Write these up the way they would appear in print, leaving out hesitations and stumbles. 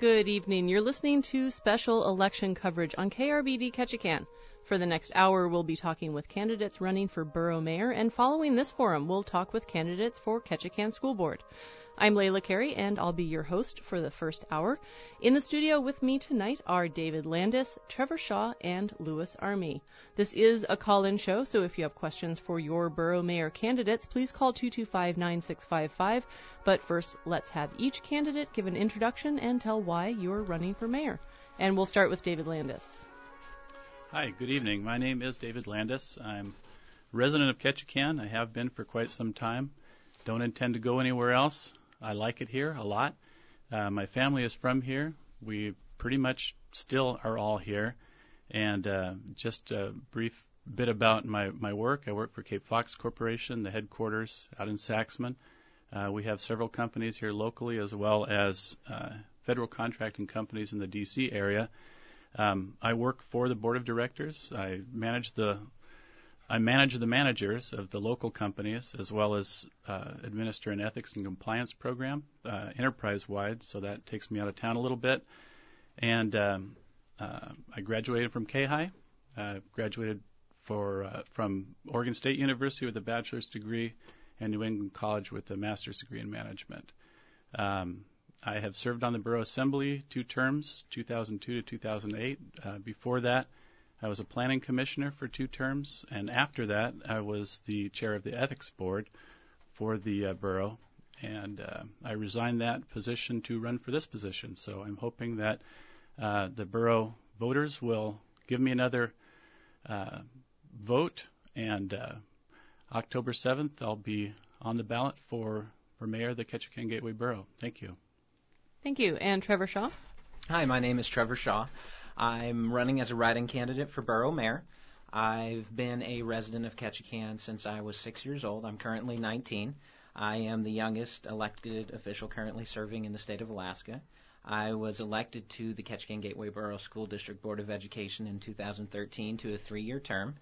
Good evening. You're listening to special election coverage on KRBD Ketchikan. For the next hour, we'll be talking with candidates running for borough mayor, and following this forum, we'll talk with candidates for Ketchikan School Board. I'm Layla Carey, and I'll be your host for the first hour. In the studio with me tonight are David Landis, Trevor Shaw, and Louis Army. This is a call-in show, so if you have questions for your borough mayor candidates, please call 225-9655. But first, let's have each candidate give an introduction and tell why you're running for mayor. And we'll start with David Landis. Hi, good evening. My name is David Landis. I'm a resident of Ketchikan. I have been for quite some time. Don't intend to go anywhere else. I like it here a lot. My family is from here. We pretty much still are all here. And just a brief bit about my work. I work for Cape Fox Corporation, the headquarters out in Saxman. We have several companies here locally as well as federal contracting companies in the D.C. area. I work for the board of directors. I manage the managers of the local companies as well as administer an ethics and compliance program enterprise-wide, so that takes me out of town a little bit. And I graduated from K-High. Graduated from Oregon State University with a bachelor's degree and New England College with a master's degree in management. I have served on the Borough Assembly 2 terms, 2002 to 2008. Before that, I was a planning commissioner for 2 terms, and after that, I was the chair of the ethics board for the borough, and I resigned that position to run for this position. So I'm hoping that the borough voters will give me another vote, and October 7th, I'll be on the ballot for mayor of the Ketchikan Gateway Borough. Thank you. Thank you. And Trevor Shaw? Hi, my name is Trevor Shaw. I'm running as a write-in candidate for borough mayor. I've been a resident of Ketchikan since I was 6 years old. I'm currently 19. I am the youngest elected official currently serving in the state of Alaska. I was elected to the Ketchikan Gateway Borough School District Board of Education in 2013 to a 3-year term.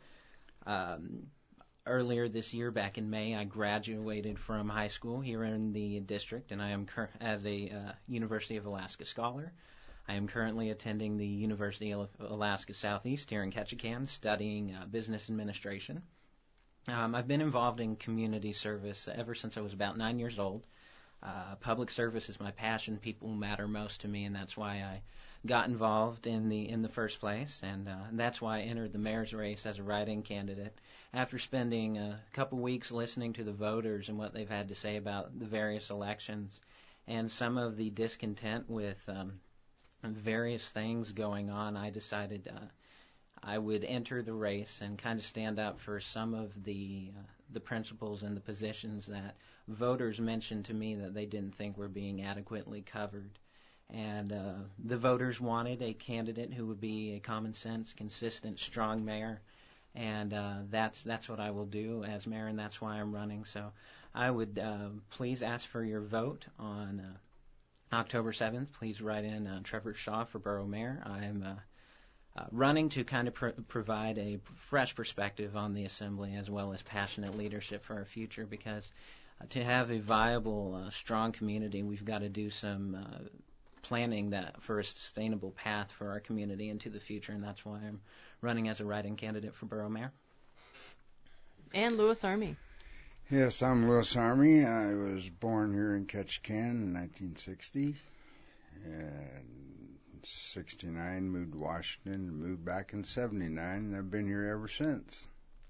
Earlier this year, back in May, I graduated from high school here in the district, and I am as a University of Alaska scholar. I am currently attending the University of Alaska Southeast here in Ketchikan, studying business administration. I've been involved in community service ever since I was about 9 years old. Public service is my passion. People matter most to me, and that's why I got involved in the first place, and that's why I entered the mayor's race as a write-in candidate. After spending a couple weeks listening to the voters and what they've had to say about the various elections and some of the discontent with various things going on, I decided I would enter the race and kind of stand up for some of the principles and the positions that voters mentioned to me that they didn't think were being adequately covered. And the voters wanted a candidate who would be a common sense, consistent, strong mayor. And that's what I will do as mayor, and that's why I'm running. So I would please ask for your vote on October 7th. Please write in Trevor Shaw for borough mayor. I'm running to kind of provide a fresh perspective on the assembly as well as passionate leadership for our future, because to have a viable, strong community, we've got to do some planning that for a sustainable path for our community into the future, and that's why I'm running as a write-in candidate for borough mayor. And Louis Army. Yes, I'm Louis Army. I was born here in Ketchikan in 1960. And 69, moved to Washington, moved back in 79, and I've been here ever since.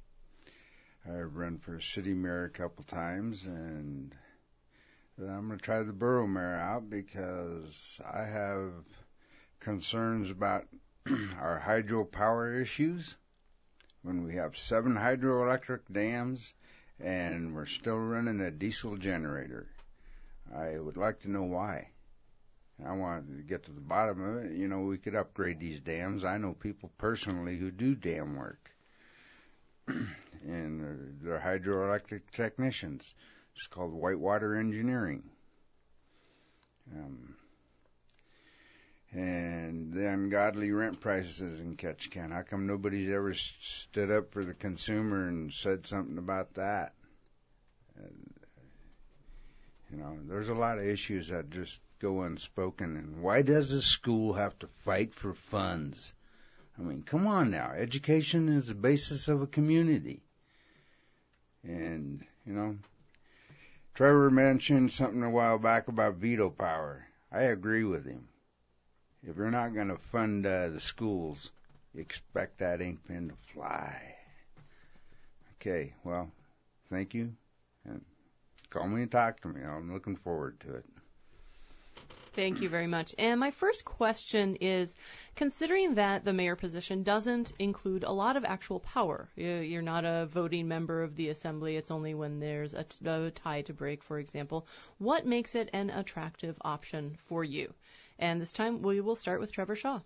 I've run for city mayor a couple times, and I'm going to try the borough mayor out because I have concerns about our hydropower issues. When we have 7 hydroelectric dams and we're still running a diesel generator, I would like to know why. I want to get to the bottom of it. You know, we could upgrade these dams. I know people personally who do dam work, and they're hydroelectric technicians. It's called whitewater engineering. And the ungodly rent prices in Ketchikan. How come nobody's ever stood up for the consumer and said something about that? You know, there's a lot of issues that just go unspoken. And why does a school have to fight for funds? I mean, come on now. Education is the basis of a community. And, you know, Trevor mentioned something a while back about veto power. I agree with him. If you're not going to fund the schools, expect that ink pen to fly. Okay, well, thank you. And call me and talk to me. I'm looking forward to it. Thank you very much. And my first question is, considering that the mayor position doesn't include a lot of actual power, you're not a voting member of the assembly, it's only when there's a tie to break, for example, what makes it an attractive option for you? And this time we will start with Trevor Shaw.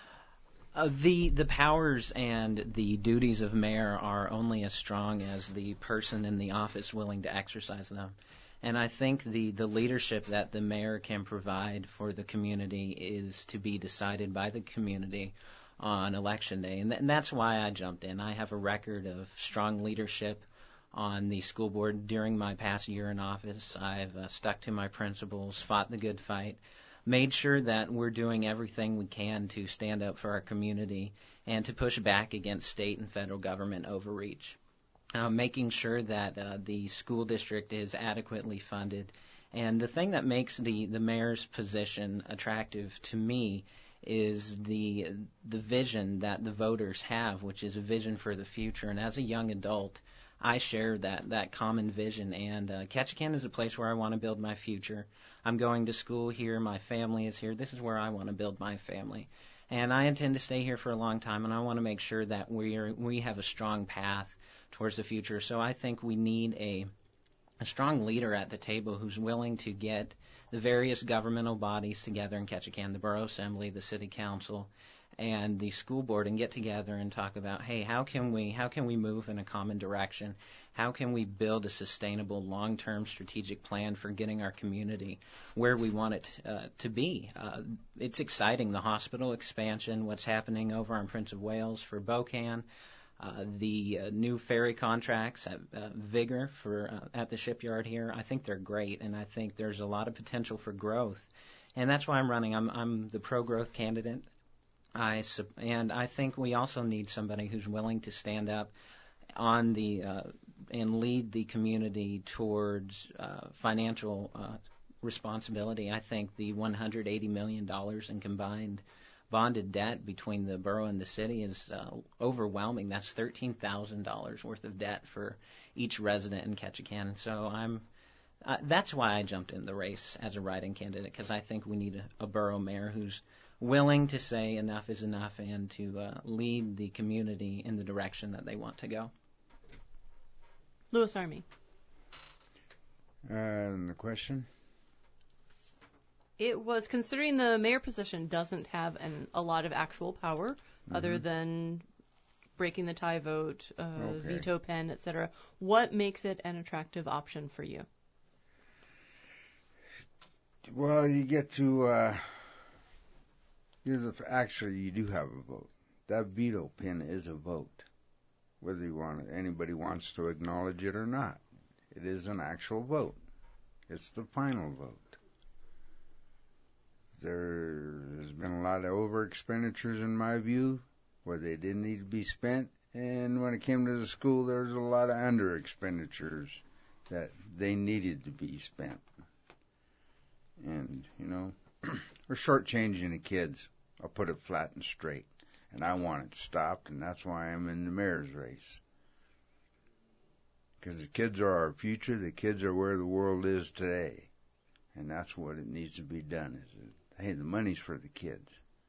The powers and the duties of mayor are only as strong as the person in the office willing to exercise them. And I think the leadership that the mayor can provide for the community is to be decided by the community on Election Day. And that's why I jumped in. I have a record of strong leadership on the school board during my past year in office. I've stuck to my principles, fought the good fight, made sure that we're doing everything we can to stand up for our community and to push back against state and federal government overreach. Making sure that the school district is adequately funded. And the thing that makes the mayor's position attractive to me is the vision that the voters have, which is a vision for the future. And as a young adult, I share that common vision. And Ketchikan is a place where I want to build my future. I'm going to school here. My family is here. This is where I want to build my family. And I intend to stay here for a long time, and I want to make sure that we have a strong path towards the future. So I think we need a strong leader at the table who's willing to get the various governmental bodies together in Ketchikan, the Borough Assembly, the City Council, and the school board, and get together and talk about, hey, how can we move in a common direction? How can we build a sustainable long-term strategic plan for getting our community where we want it to be? It's exciting, the hospital expansion, what's happening over on Prince of Wales for Bocan, the new ferry contracts at Vigor at the shipyard here. I think they're great, and I think there's a lot of potential for growth. And that's why I'm running. I'm the pro-growth candidate. And I think we also need somebody who's willing to stand up on and lead the community towards financial responsibility. I think the $180 million in combined bonded debt between the borough and the city is overwhelming. That's $13,000 worth of debt for each resident in Ketchikan. So that's why I jumped in the race as a write-in candidate, because I think we need a borough mayor who's willing to say enough is enough and to lead the community in the direction that they want to go. Louis Army. And the question? It was, considering the mayor position doesn't have a lot of actual power other than breaking the tie vote, veto pen, etc., what makes it an attractive option for you? Well, you get to actually, you do have a vote. That veto pen is a vote, whether anybody wants to acknowledge it or not. It is an actual vote. It's the final vote. There has been a lot of over expenditures in my view, where they didn't need to be spent, and when it came to the school, there was a lot of under expenditures that they needed to be spent. And, you know, we're shortchanging the kids. I'll put it flat and straight. And I want it stopped, and that's why I'm in the mayor's race. Because the kids are our future. The kids are where the world is today. And that's what it needs to be done. Hey, the money's for the kids.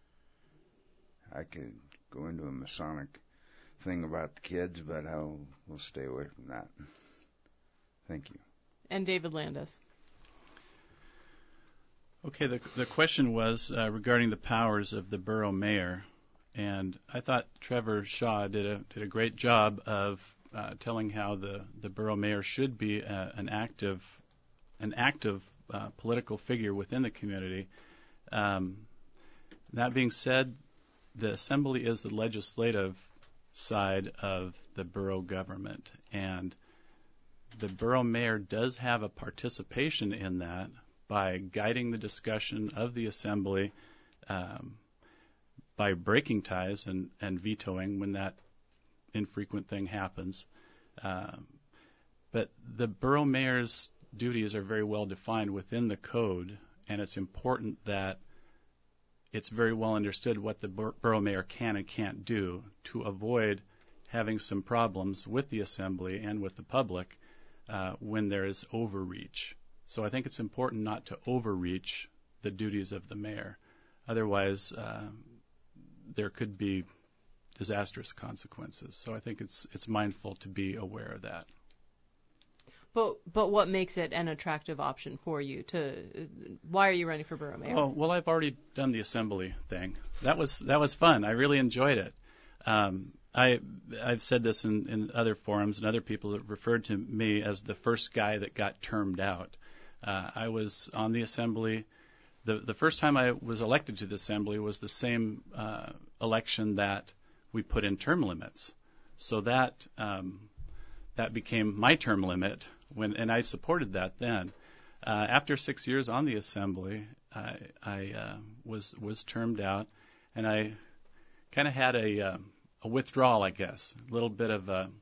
I could go into a Masonic thing about the kids, but we'll stay away from that. Thank you. And David Landis. Okay, the question was regarding the powers of the borough mayor, and I thought Trevor Shaw did a great job of telling how the borough mayor should be an active political figure within the community. That being said, the assembly is the legislative side of the borough government, and the borough mayor does have a participation in that by guiding the discussion of the assembly, by breaking ties and vetoing when that infrequent thing happens. But the borough mayor's duties are very well defined within the code, and it's important that it's very well understood what the borough mayor can and can't do to avoid having some problems with the assembly and with the public when there is overreach. So I think it's important not to overreach the duties of the mayor. Otherwise, there could be disastrous consequences. So I think it's mindful to be aware of that. But what makes it an attractive option for you? Why are you running for borough mayor? Oh, well, I've already done the assembly thing. That was fun. I really enjoyed it. I've said this in other forums, and other people have referred to me as the first guy that got termed out. I was on the assembly. The first time I was elected to the assembly was the same election that we put in term limits. So that became my term limit, and I supported that then. After 6 years on the assembly, I was termed out, and I kind of had a withdrawal, I guess, a little bit of a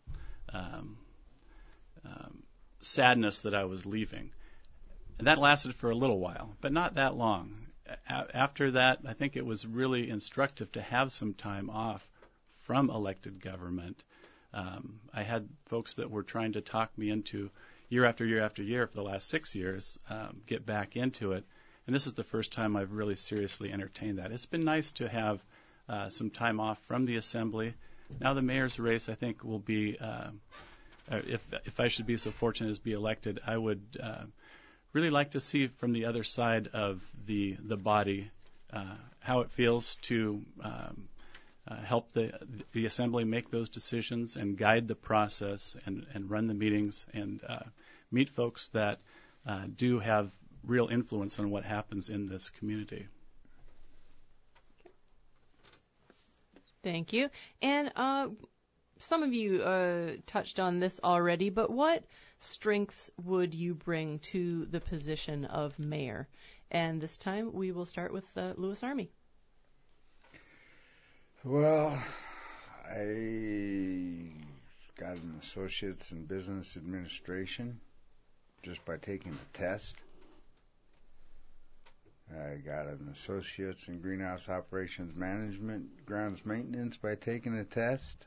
sadness that I was leaving. And that lasted for a little while, but not that long. After that, I think it was really instructive to have some time off from elected government. I had folks that were trying to talk me into year after year after year for the last 6 years, get back into it. And this is the first time I've really seriously entertained that. It's been nice to have some time off from the assembly. Now the mayor's race, I think, will be, if I should be so fortunate as to be elected, I would really like to see from the other side of the body how it feels to help the assembly make those decisions and guide the process and run the meetings and meet folks that do have real influence on what happens in this community. Thank you. And some of you touched on this already, but what strengths would you bring to the position of mayor? And this time we will start with Lewis Army. Well, I got an associate's in business administration just by taking the test. I got an associate's in greenhouse operations management, grounds maintenance by taking a test.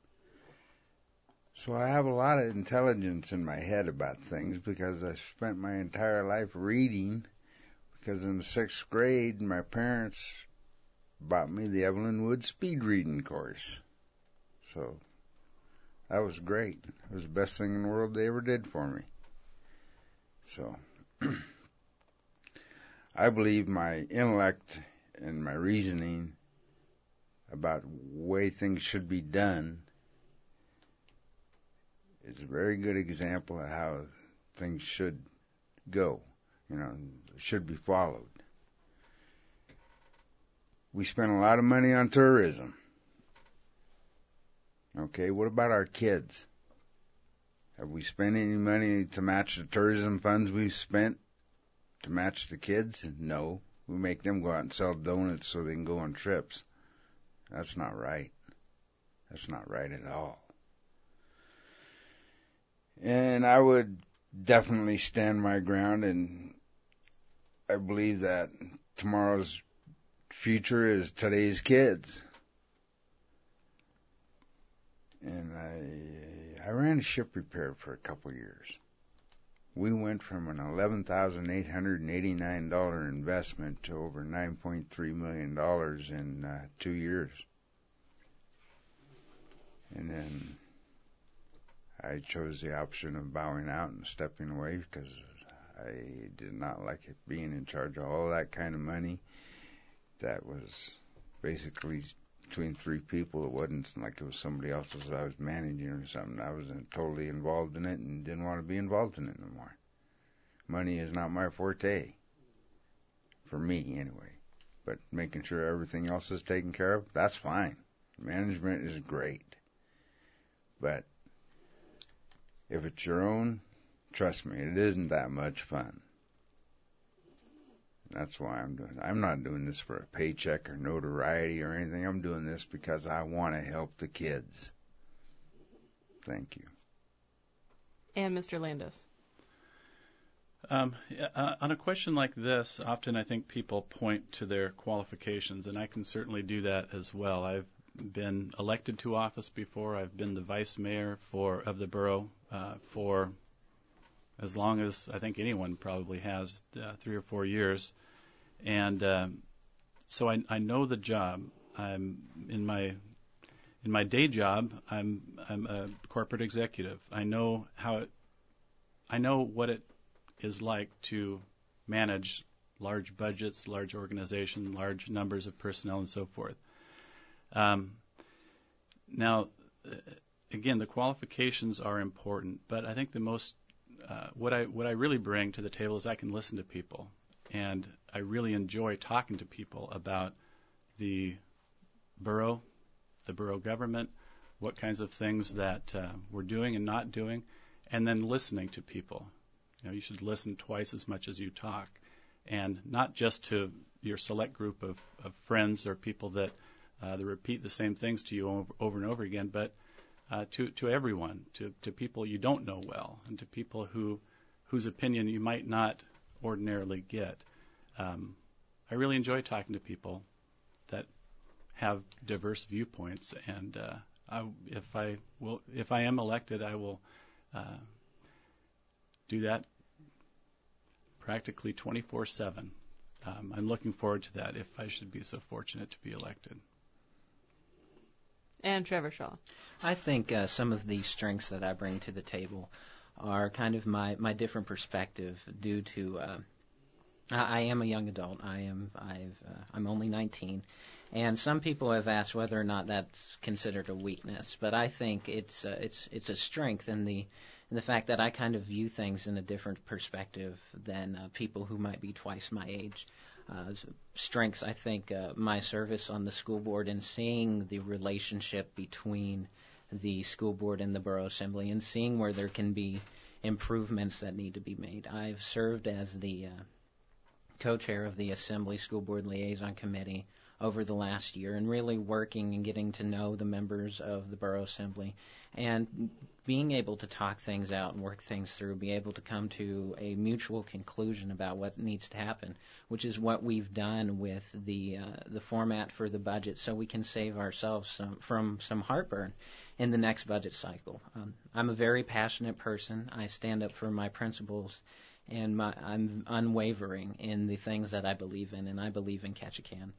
So I have a lot of intelligence in my head about things because I spent my entire life reading, because in the 6th grade my parents bought me the Evelyn Wood speed reading course. So that was great. It was the best thing in the world they ever did for me. So I believe my intellect and my reasoning about the way things should be done is a very good example of how things should go, should be followed. We spend a lot of money on tourism. Okay, what about our kids? Have we spent any money to match the tourism funds we've spent to match the kids? No. We make them go out and sell donuts so they can go on trips. That's not right. That's not right at all. And I would definitely stand my ground, and I believe that tomorrow's future is today's kids. And I ran a ship repair for a couple of years. We went from an $11,889 investment to over $9.3 million in 2 years. And then I chose the option of bowing out and stepping away because I did not like it being in charge of all that kind of money. That was basically between 3 people. It wasn't like it was somebody else's I was managing or something. I was totally involved in it and didn't want to be involved in it no more. Money is not my forte. For me, anyway. But making sure everything else is taken care of, that's fine. Management is great. But if it's your own, Trust me, it isn't that much fun. That's why I'm doing it. I'm not doing this for a paycheck or notoriety or anything. I'm doing this because I want to help the kids. Thank you. And Mr. Landis. On a question like this, often I think people point to their qualifications, and I can certainly do that as well. I've been elected to office before. I've been the vice mayor of the borough for as long as I think anyone probably has, 3 or 4 years. And so I know the job. I'm in my day job. I'm a corporate executive. I know what it is like to manage large budgets, large organizations, large numbers of personnel, and so forth. Now, again, the qualifications are important, but I think the most what I really bring to the table is I can listen to people, and I really enjoy talking to people about the borough government, what kinds of things that we're doing and not doing, and then listening to people. You should listen twice as much as you talk, and not just to your select group of friends or people that repeat the same things to you over and over again, but to everyone, to people you don't know well, and to people whose opinion you might not ordinarily get. I really enjoy talking to people that have diverse viewpoints, and if I am elected, I will do that practically 24/7. I'm looking forward to that if I should be so fortunate to be elected. And Trevor Shaw. I think some of the strengths that I bring to the table are kind of my different perspective due to I am a young adult. I'm only 19, and some people have asked whether or not that's considered a weakness. But I think it's a strength in the fact that I kind of view things in a different perspective than people who might be twice my age. Strengths, I think, my service on the school board and seeing the relationship between the school board and the borough assembly and seeing where there can be improvements that need to be made. I've served as the co-chair of the Assembly School Board Liaison Committee over the last year and really working and getting to know the members of the Borough Assembly and being able to talk things out and work things through, be able to come to a mutual conclusion about what needs to happen, which is what we've done with the format for the budget so we can save ourselves from some heartburn in the next budget cycle. I'm a very passionate person. I stand up for my principles, and I'm unwavering in the things that I believe in, and I believe in Ketchikan.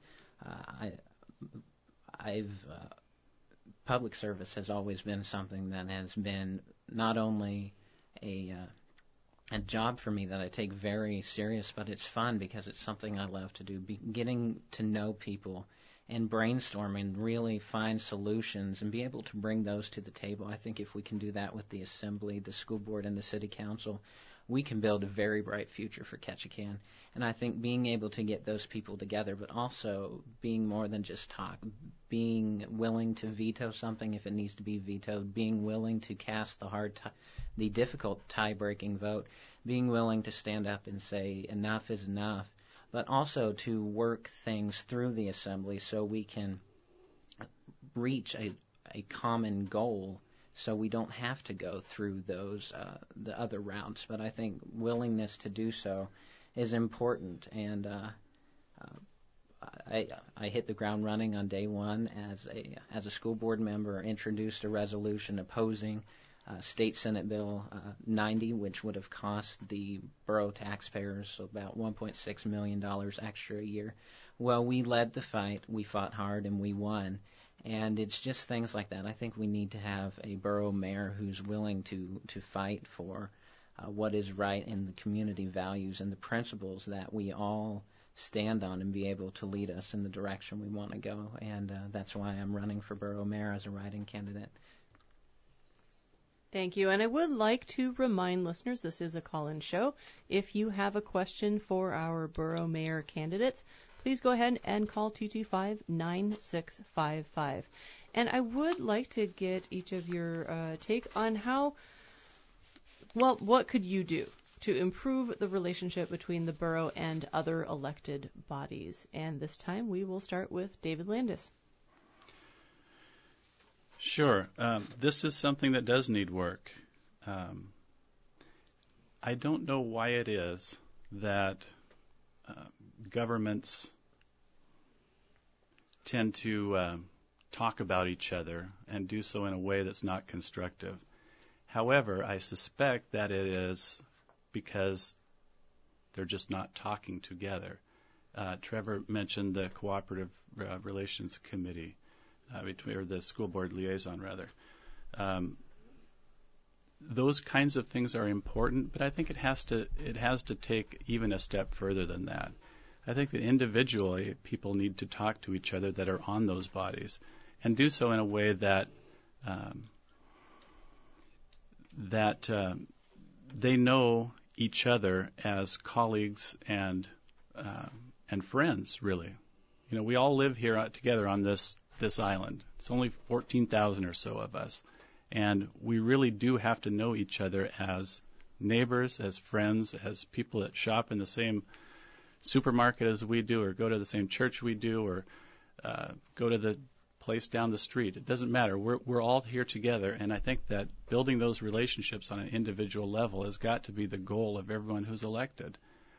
Public service has always been something that has been not only a job for me that I take very serious, but it's fun because it's something I love to do. Getting to know people and brainstorm and really find solutions and be able to bring those to the table. I think if we can do that with the Assembly, the school board, and the City Council, we can build a very bright future for Ketchikan. And I think being able to get those people together, but also being more than just talk, being willing to veto something if it needs to be vetoed, being willing to cast the difficult tie-breaking vote, being willing to stand up and say enough is enough, but also to work things through the Assembly so we can reach a common goal so we don't have to go through those the other routes. But I think willingness to do so is important, and I hit the ground running on day one as a school board member, introduced a resolution opposing State Senate Bill 90, which would have cost the borough taxpayers about $1.6 million extra a year. Well, we led the fight, we fought hard, and we won. And it's just things like that. I think we need to have a borough mayor who's willing to fight for what is right in the community values and the principles that we all stand on and be able to lead us in the direction we want to go. And that's why I'm running for borough mayor as a write-in candidate. Thank you. And I would like to remind listeners this is a call-in show. If you have a question for our borough mayor candidates, please go ahead and call 225-9655. And I would like to get each of your take on how Well, what could you do to improve the relationship between the borough and other elected bodies? And this time we will start with David Landis. Sure. This is something that does need work. I don't know why it is that governments tend to talk about each other and do so in a way that's not constructive. However, I suspect that it is because they're just not talking together. Trevor mentioned the Cooperative Relations Committee, or the school board liaison, rather. Those kinds of things are important, but I think it has to take even a step further than that. I think that individually people need to talk to each other that are on those bodies, and do so in a way that they know each other as colleagues and friends. Really, we all live here together on this island. It's only 14,000 or so of us, and we really do have to know each other as neighbors, as friends, as people that shop in the same supermarket as we do, or go to the same church we do, or go to the place down the street. It doesn't matter. We're all here together, and I think that building those relationships on an individual level has got to be the goal of everyone who's elected.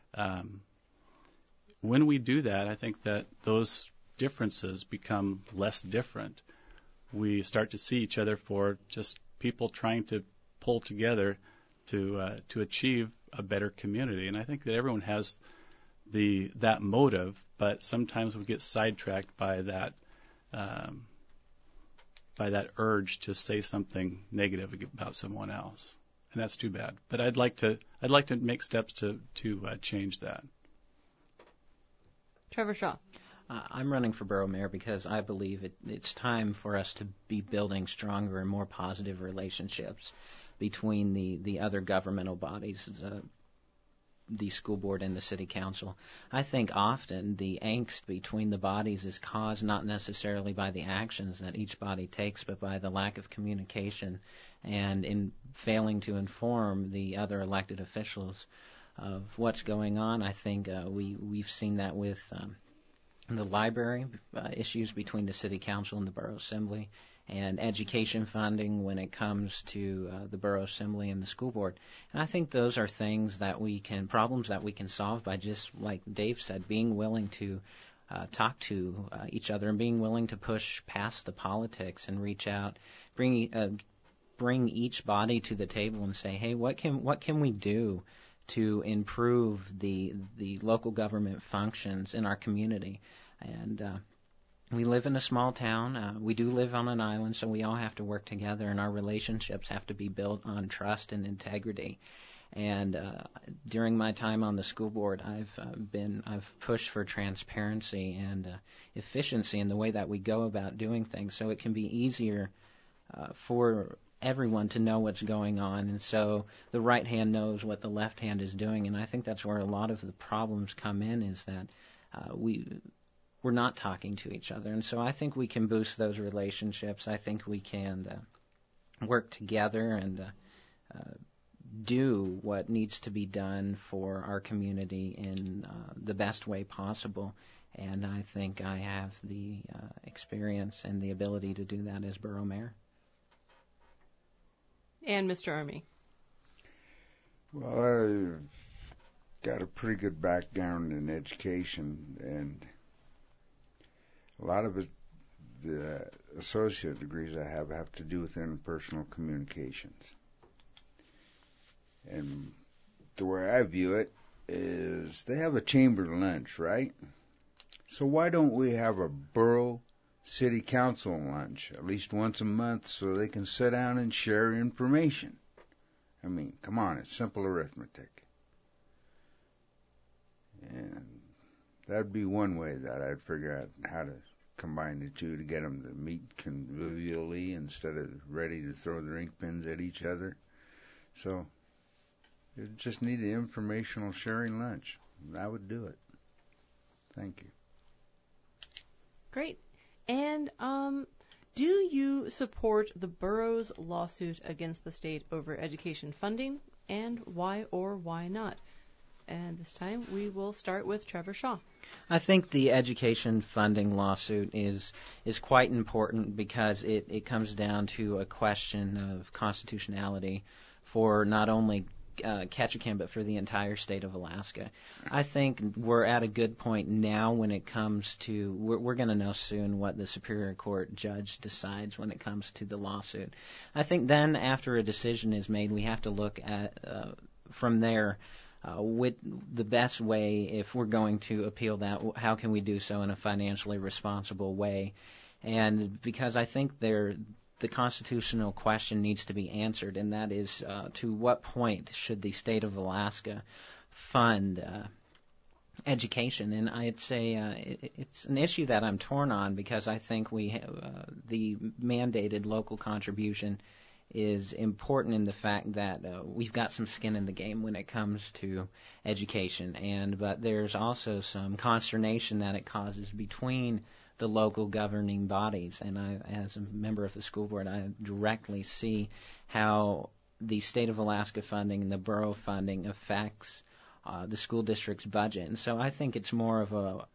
When we do that, I think that those differences become less different. We start to see each other for just people trying to pull together to achieve a better community, and I think that everyone has that motive, but sometimes we get sidetracked by that urge to say something negative about someone else, and that's too bad. But I'd like to make steps to change that. Trevor Shaw. I'm running for borough mayor because I believe it's time for us to be building stronger and more positive relationships between the other governmental bodies, the school board and the city council. I think often the angst between the bodies is caused not necessarily by the actions that each body takes, but by the lack of communication and in failing to inform the other elected officials of what's going on. I think we've seen that with the library issues between the city council and the borough assembly, and education funding when it comes to the borough assembly and the school board. And I think those are problems that we can solve by, just like Dave said, being willing to talk to each other and being willing to push past the politics and reach out, bring each body to the table and say, hey, what can we do to improve the local government functions in our community? And we live in a small town. We do live on an island, so we all have to work together, and our relationships have to be built on trust and integrity. And during my time on the school board, I've pushed for transparency and efficiency in the way that we go about doing things, so it can be easier for everyone to know what's going on, and so the right hand knows what the left hand is doing. And I think that's where a lot of the problems come in, is that we're not talking to each other. And so I think we can boost those relationships. I think we can work together and do what needs to be done for our community in the best way possible. And I think I have the experience and the ability to do that as borough mayor. And Mr. Army. Well, I've got a pretty good background in education, and a lot of the associate degrees I have to do with interpersonal communications. And the way I view it is they have a chamber lunch, right? So why don't we have a borough city council lunch at least once a month so they can sit down and share information? I mean, come on, it's simple arithmetic. And that'd be one way that I'd figure out how to combine the two to get them to meet convivially instead of ready to throw their ink pens at each other. So you just need an informational sharing lunch. I would do it. Thank you. Great. And do you support the borough's lawsuit against the state over education funding? and why or why not? And this time we will start with Trevor Shaw. I think the education funding lawsuit is quite important because it comes down to a question of constitutionality for not only Ketchikan but for the entire state of Alaska. I think we're at a good point now when it comes to we're going to know soon what the Superior Court judge decides when it comes to the lawsuit. I think then after a decision is made, we have to look at from there. With the best way, if we're going to appeal that, how can we do so in a financially responsible way? And because I think the constitutional question needs to be answered, and that is to what point should the state of Alaska fund education? And I'd say it's an issue that I'm torn on because I think the mandated local contribution is important in the fact that we've got some skin in the game when it comes to education, but there's also some consternation that it causes between the local governing bodies. And as a member of the school board, I directly see how the state of Alaska funding and the borough funding affects the school district's budget. And so I think it's more of a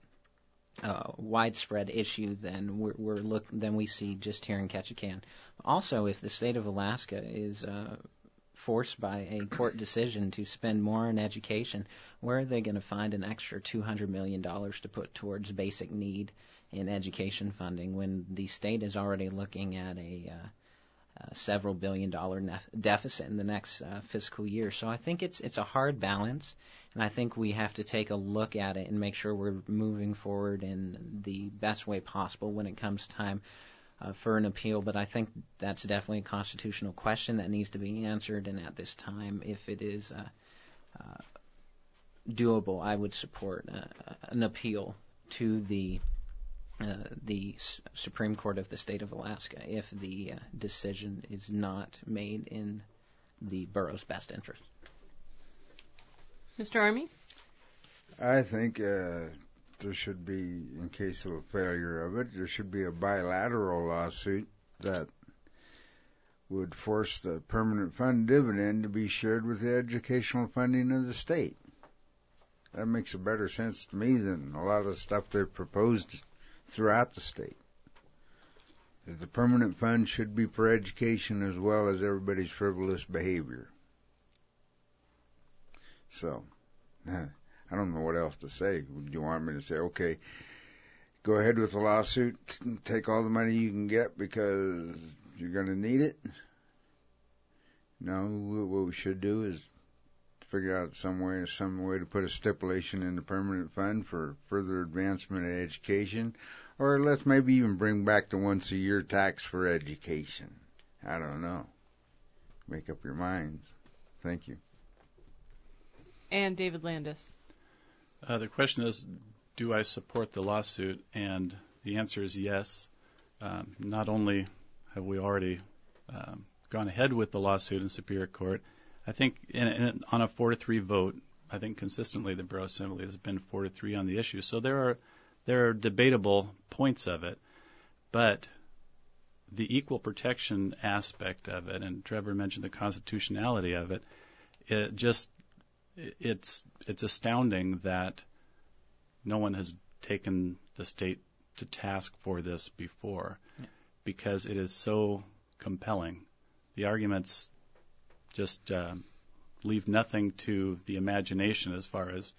widespread issue than we see just here in Ketchikan. Also, if the state of Alaska is forced by a court decision to spend more on education, where are they going to find an extra $200 million to put towards basic need in education funding when the state is already looking at a several billion-dollar deficit in the next fiscal year? So I think it's a hard balance, and I think we have to take a look at it and make sure we're moving forward in the best way possible when it comes time for an appeal. But I think that's definitely a constitutional question that needs to be answered, and at this time, if it is doable, I would support an appeal to the Supreme Court of the state of Alaska if the decision is not made in the borough's best interest. Mr. Army? I think there should be, in case of a failure of it, there should be a bilateral lawsuit that would force the permanent fund dividend to be shared with the educational funding of the state. That makes a better sense to me than a lot of the stuff they've proposed throughout the state. The permanent fund should be for education as well as everybody's frivolous behavior. So, I don't know what else to say. Do you want me to say, okay, go ahead with the lawsuit, take all the money you can get because you're going to need it? No, what we should do is figure out some way to put a stipulation in the permanent fund for further advancement of education, or let's maybe even bring back the once-a-year tax for education. I don't know. Make up your minds. Thank you. And David Landis. The question is, do I support the lawsuit? And the answer is yes. Not only have we already gone ahead with the lawsuit in Superior Court, I think on a 4-3 vote, I think consistently the Borough Assembly has been 4-3 on the issue. So there are debatable points of it, but the equal protection aspect of it, and Trevor mentioned the constitutionality of it, it's astounding that no one has taken the state to task for this before, because it is so compelling. The arguments just leave nothing to the imagination as far as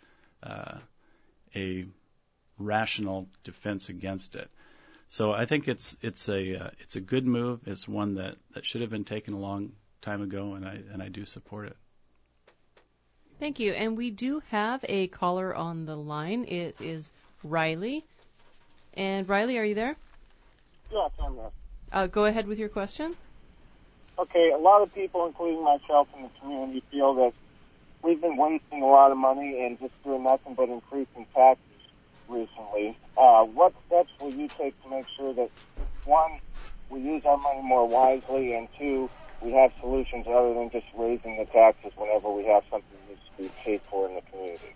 a rational defense against it. So I think it's a good move. It's one that should have been taken a long time ago, and I do support it. Thank you. And we do have a caller on the line. It is Riley. And Riley, are you there? Yes, I'm there. Go ahead with your question. Okay, a lot of people, including myself in the community, feel that we've been wasting a lot of money and just doing nothing but increasing taxes recently. What steps will you take to make sure that, one, we use our money more wisely, and two, we have solutions other than just raising the taxes whenever we have something that needs to be paid for in the community?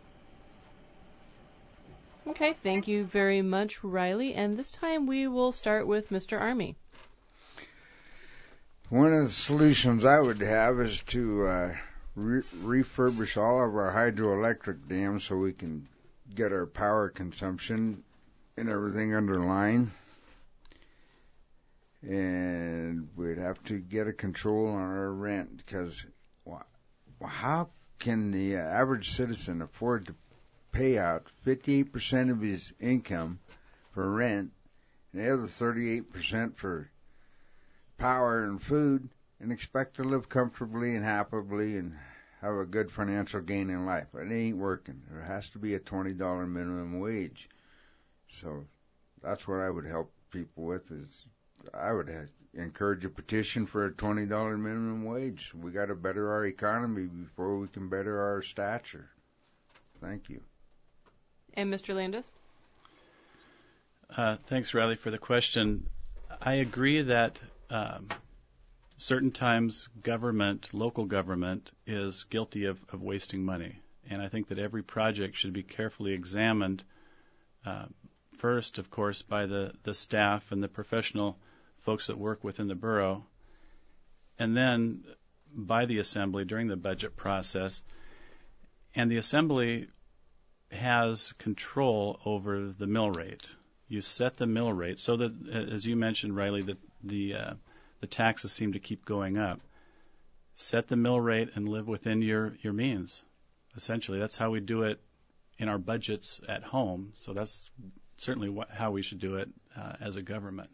Okay, thank you very much, Riley. And this time we will start with Mr. Army. One of the solutions I would have is to refurbish all of our hydroelectric dams so we can get our power consumption and everything under line. And we'd have to get a control on our rent, because how can the average citizen afford to pay out 58% of his income for rent and the other 38% for power and food and expect to live comfortably and happily and have a good financial gain in life? It ain't working. There has to be a $20 minimum wage. So that's what I would help people with, is I would encourage a petition for a $20 minimum wage. We got to better our economy before we can better our stature. Thank you. And Mr. Landis? Thanks, Riley, for the question. I agree that certain times local government, is guilty of wasting money. And I think that every project should be carefully examined, first, of course, by the staff and the professional folks that work within the borough, and then by the Assembly during the budget process. And the Assembly has control over the mill rate. You set the mill rate so that, as you mentioned, Riley, that the taxes seem to keep going up. Set the mill rate and live within your means. Essentially, that's how we do it in our budgets at home. So that's certainly how we should do it as a government.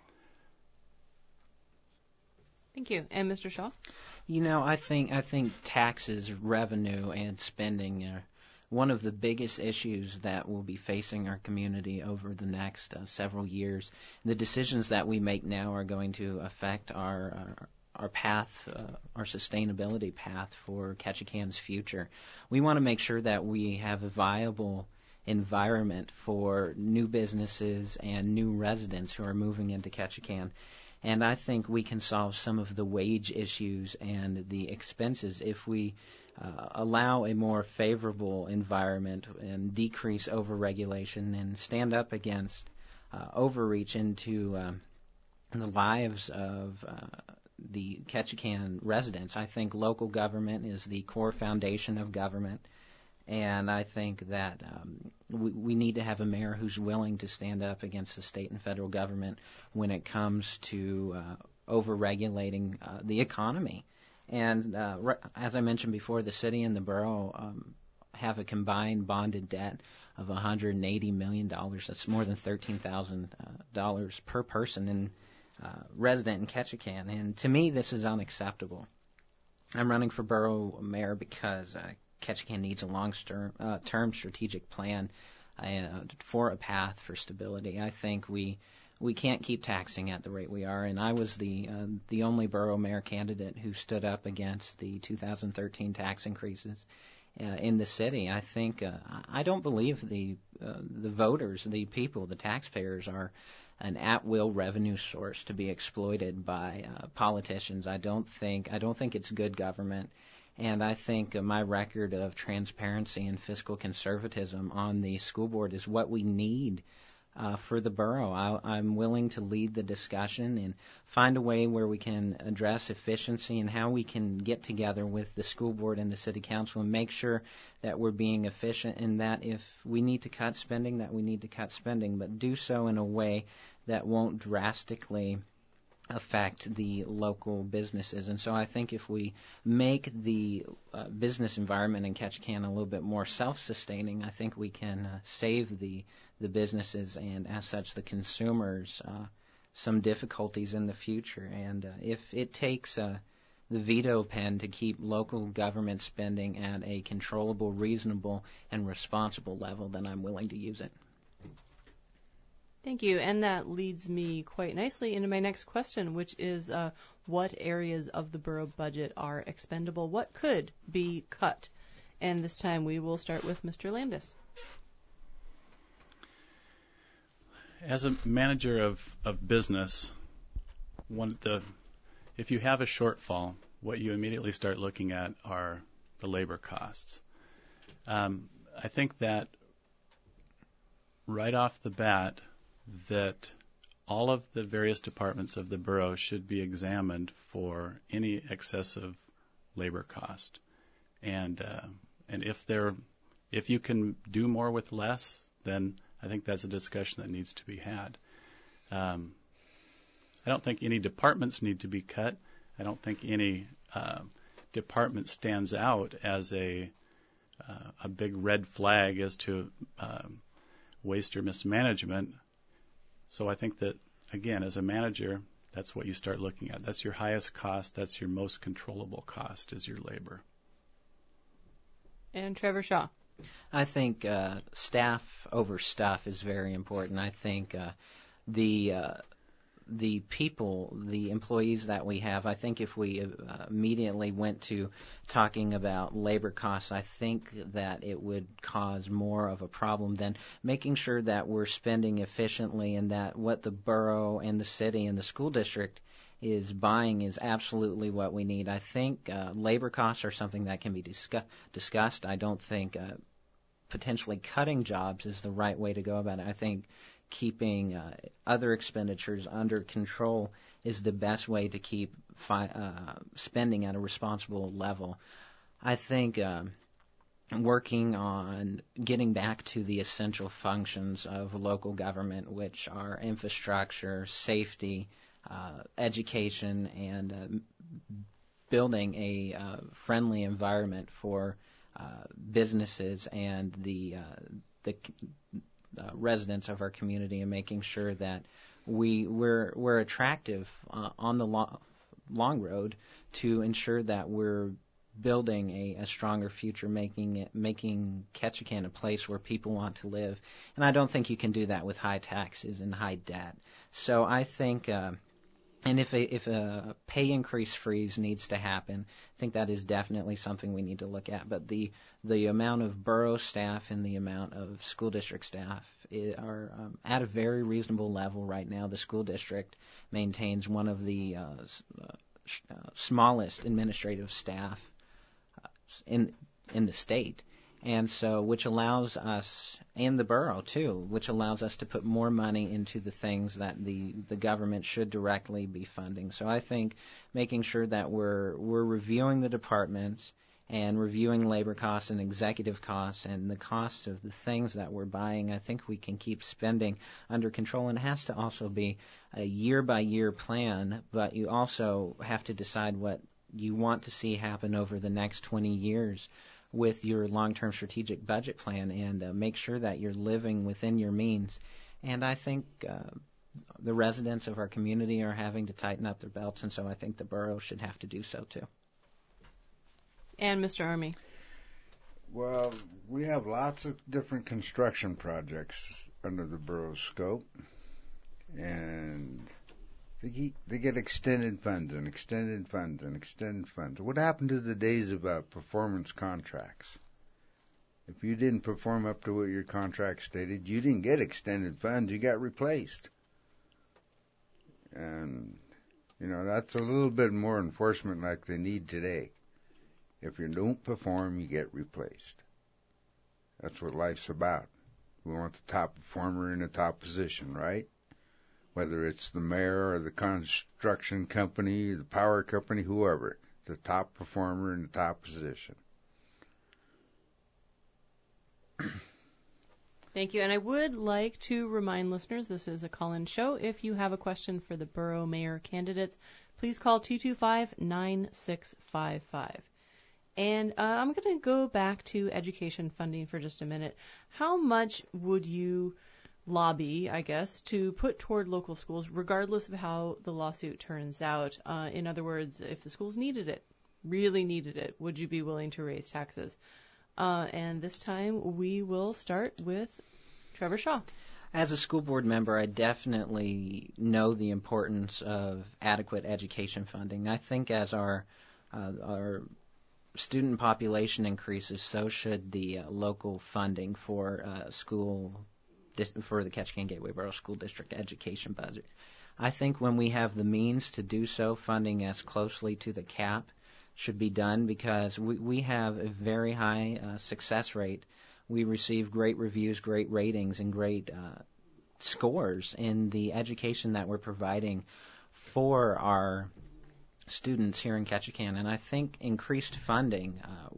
Thank you. And Mr. Shaw? I think taxes, revenue, and spending are one of the biggest issues that will be facing our community over the next several years. The decisions that we make now are going to affect our path, our sustainability path for Ketchikan's future. We want to make sure that we have a viable environment for new businesses and new residents who are moving into Ketchikan. And I think we can solve some of the wage issues and the expenses if we allow a more favorable environment and decrease overregulation and stand up against overreach into the lives of the Ketchikan residents. I think local government is the core foundation of government. And I think that we need to have a mayor who's willing to stand up against the state and federal government when it comes to over-regulating the economy. And as I mentioned before, the city and the borough have a combined bonded debt of $180 million. That's more than $13,000 per person and resident in Ketchikan. And to me, this is unacceptable. I'm running for borough mayor because Ketchikan needs a long-term strategic plan for a path for stability. I think we can't keep taxing at the rate we are, and I was the only borough mayor candidate who stood up against the 2013 tax increases in the city. I think I don't believe the voters, the people, the taxpayers are an at-will revenue source to be exploited by politicians. I don't think it's good government. And I think my record of transparency and fiscal conservatism on the school board is what we need for the borough. I'm willing to lead the discussion and find a way where we can address efficiency and how we can get together with the school board and the city council and make sure that we're being efficient, and that if we need to cut spending, that we need to cut spending, but do so in a way that won't drastically affect the local businesses. And so I think if we make the business environment in Ketchikan a little bit more self-sustaining, I think we can save the businesses and, as such, the consumers some difficulties in the future. And if it takes the veto pen to keep local government spending at a controllable, reasonable, and responsible level, then I'm willing to use it. Thank you. And that leads me quite nicely into my next question, which is what areas of the borough budget are expendable? What could be cut? And this time we will start with Mr. Landis. As a manager of business, if you have a shortfall, what you immediately start looking at are the labor costs. I think that right off the bat, that all of the various departments of the borough should be examined for any excessive labor cost. And if you can do more with less, then I think that's a discussion that needs to be had. I don't think any departments need to be cut. I don't think any department stands out as a big red flag as to waste or mismanagement. So I think that, again, as a manager, that's what you start looking at. That's your highest cost. That's your most controllable cost, is your labor. And Trevor Shaw. I think staff over stuff is very important. I think the people, the employees that we have, I think if we immediately went to talking about labor costs, I think that it would cause more of a problem than making sure that we're spending efficiently and that what the borough and the city and the school district is buying is absolutely what we need. I think labor costs are something that can be discussed. I don't think potentially cutting jobs is the right way to go about it. I think keeping other expenditures under control is the best way to keep spending at a responsible level. I think working on getting back to the essential functions of local government, which are infrastructure, safety, education, and building a friendly environment for businesses and the residents of our community, and making sure that we're attractive on the long road to ensure that we're building a stronger future, making Ketchikan a place where people want to live. And I don't think you can do that with high taxes and high debt. So I think, and if a pay increase freeze needs to happen, I think that is definitely something we need to look at. But the amount of borough staff and the amount of school district staff are at a very reasonable level right now. The school district maintains one of the smallest administrative staff in the state, and so which allows us, and the borough too, which allows us to put more money into the things that the government should directly be funding. So I think making sure that we're reviewing the departments and reviewing labor costs and executive costs and the costs of the things that we're buying, I think we can keep spending under control. And it has to also be a year-by-year plan, but you also have to decide what you want to see happen over the next 20 years with your long-term strategic budget plan, and make sure that you're living within your means. And I think the residents of our community are having to tighten up their belts, and so I think the borough should have to do so too. And Mr. Army. Well, we have lots of different construction projects under the borough's scope, and they get extended funds and extended funds and extended funds. What happened to the days of performance contracts? If you didn't perform up to what your contract stated, you didn't get extended funds, you got replaced. And, that's a little bit more enforcement like they need today. If you don't perform, you get replaced. That's what life's about. We want the top performer in the top position, right? Whether it's the mayor or the construction company, the power company, whoever, the top performer in the top position. Thank you. And I would like to remind listeners this is a call-in show. If you have a question for the borough mayor candidates, please call 225-9655. And I'm going to go back to education funding for just a minute. How much would you lobby, I guess, to put toward local schools, regardless of how the lawsuit turns out? In other words, if the schools needed it, really needed it, would you be willing to raise taxes? And this time we will start with Trevor Shaw. As a school board member, I definitely know the importance of adequate education funding. I think as our student population increases, so should the local funding for for the Ketchikan Gateway Borough School District education budget. I think when we have the means to do so, funding as closely to the cap should be done, because we have a very high success rate. We receive great reviews, great ratings, and great scores in the education that we're providing for our students here in Ketchikan. And I think increased funding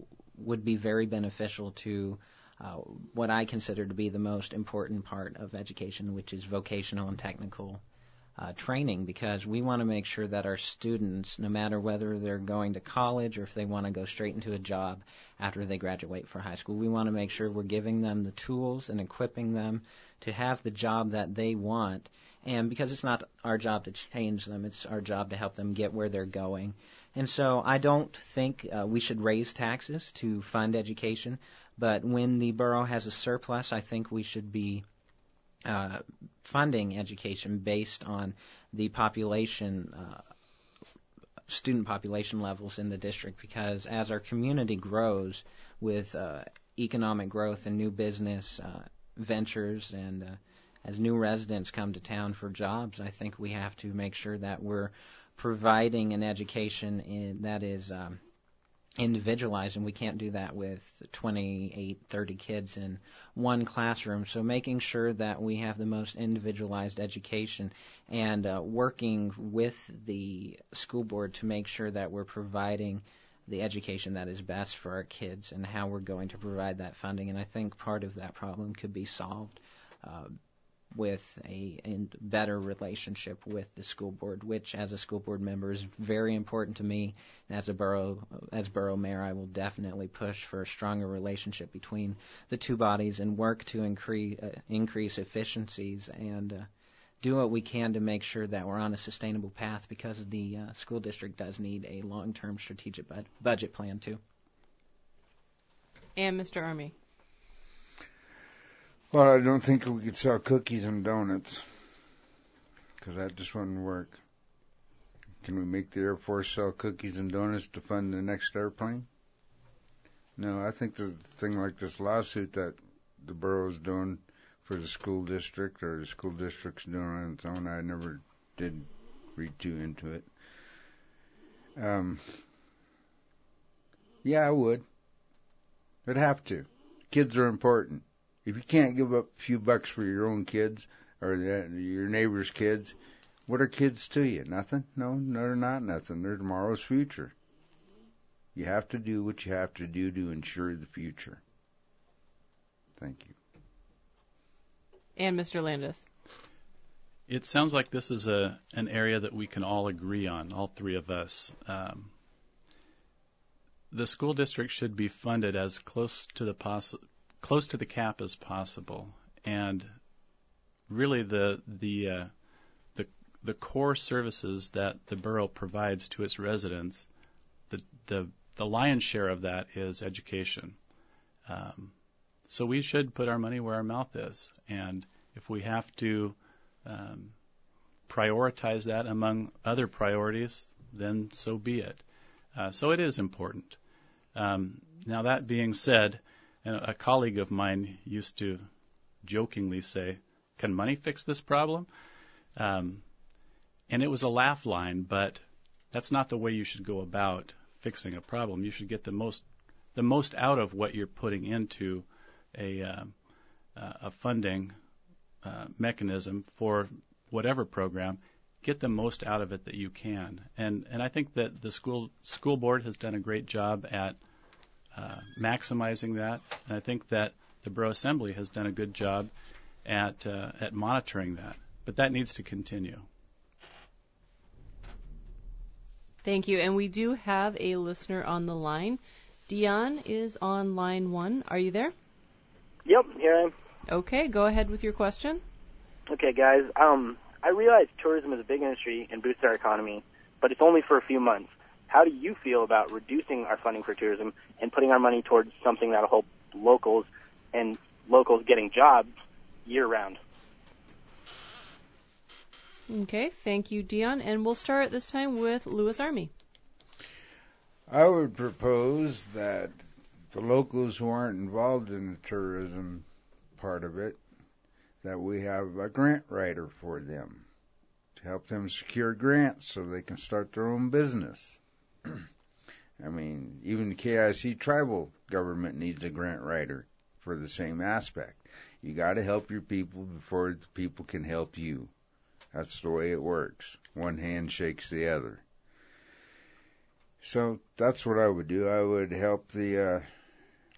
would be very beneficial to what I consider to be the most important part of education, which is vocational and technical training, because we want to make sure that our students, no matter whether they're going to college or if they want to go straight into a job after they graduate from high school, we want to make sure we're giving them the tools and equipping them to have the job that they want. And because it's not our job to change them, it's our job to help them get where they're going. And so I don't think we should raise taxes to fund education, but when the borough has a surplus, I think we should be funding education based on the population, student population levels in the district, because as our community grows with economic growth and new business ventures and as new residents come to town for jobs, I think we have to make sure that we're providing an education that is individualized, and we can't do that with 28, 30 kids in one classroom. So making sure that we have the most individualized education and working with the school board to make sure that we're providing the education that is best for our kids and how we're going to provide that funding. And I think part of that problem could be solved with a better relationship with the school board, which as a school board member is very important to me. And as borough mayor, I will definitely push for a stronger relationship between the two bodies and work to increase efficiencies and do what we can to make sure that we're on a sustainable path, because the school district does need a long-term strategic budget plan too. And Mr. Army. Well, I don't think we could sell cookies and donuts, because that just wouldn't work. Can we make the Air Force sell cookies and donuts to fund the next airplane? No, I think the thing like this lawsuit that the borough's doing for the school district, or the school district's doing on its own, I never did read too into it. Yeah, I would. I'd have to. Kids are important. If you can't give up a few bucks for your own kids or your neighbor's kids, what are kids to you? Nothing? No, they're not nothing. They're tomorrow's future. You have to do what you have to do to ensure the future. Thank you. And Mr. Landis. It sounds like this is an area that we can all agree on, all three of us. The school district should be funded as close to the cap as possible, and really the core services that the borough provides to its residents, the lion's share of that is education. So we should put our money where our mouth is, and if we have to prioritize that among other priorities, then so be it. So it is important. Now that being said, a colleague of mine used to jokingly say, "Can money fix this problem?" And it was a laugh line, but that's not the way you should go about fixing a problem. You should get the most out of what you're putting into a funding mechanism for whatever program. Get the most out of it that you can. And I think that the school board has done a great job at maximizing that, and I think that the Borough Assembly has done a good job at monitoring that. But that needs to continue. Thank you. And we do have a listener on the line. Dion is on line 1. Are you there? Yep, here I am. Okay, go ahead with your question. Okay, guys. I realize tourism is a big industry and boosts our economy, but it's only for a few months. How do you feel about reducing our funding for tourism and putting our money towards something that will help locals getting jobs year-round? Okay, thank you, Dion. And we'll start this time with Lewis Army. I would propose that the locals who aren't involved in the tourism part of it, that we have a grant writer for them to help them secure grants so they can start their own business. I mean, even the KIC tribal government needs a grant writer for the same aspect. You got to help your people before the people can help you. That's the way it works. One hand shakes the other. So that's what I would do. I would help the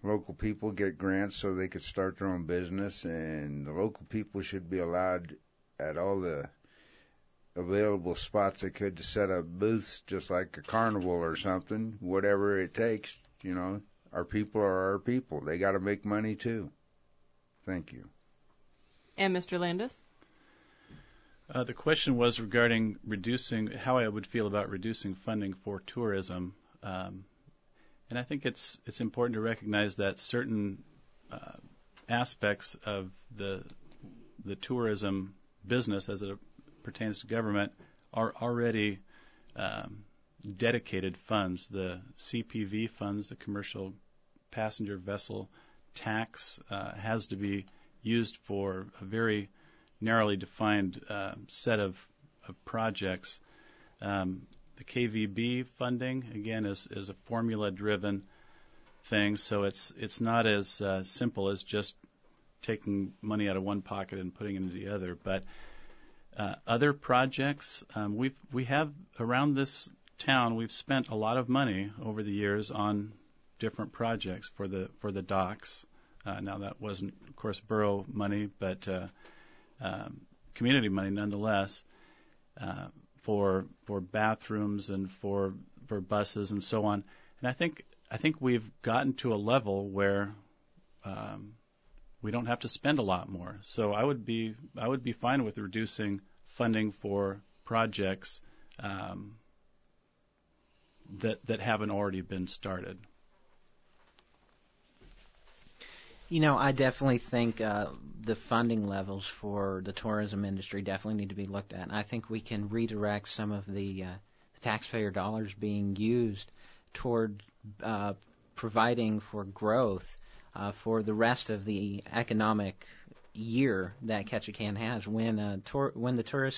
local people get grants so they could start their own business, and the local people should be allowed at all the available spots they could to set up booths, just like a carnival or something, whatever it takes. You know, our people are our people. They got to make money too. Thank you. And Mr. Landis? The question was regarding how I would feel about reducing funding for tourism. And I think it's important to recognize that certain aspects of the tourism business as it pertains to government are already dedicated funds. The CPV funds, the commercial passenger vessel tax, has to be used for a very narrowly defined set of projects. The KVB funding, again, is a formula-driven thing, so it's not as simple as just taking money out of one pocket and putting it into the other. But other projects, we have around this town, we've spent a lot of money over the years on different projects for the docks. Now that wasn't, of course, borough money, but community money nonetheless. For bathrooms and for buses and so on, and I think we've gotten to a level where we don't have to spend a lot more. So I would be fine with reducing funding for projects that haven't already been started. You know, I definitely think the funding levels for the tourism industry definitely need to be looked at. I think we can redirect some of the taxpayer dollars being used toward providing for growth for the rest of the economic year that Ketchikan has. When the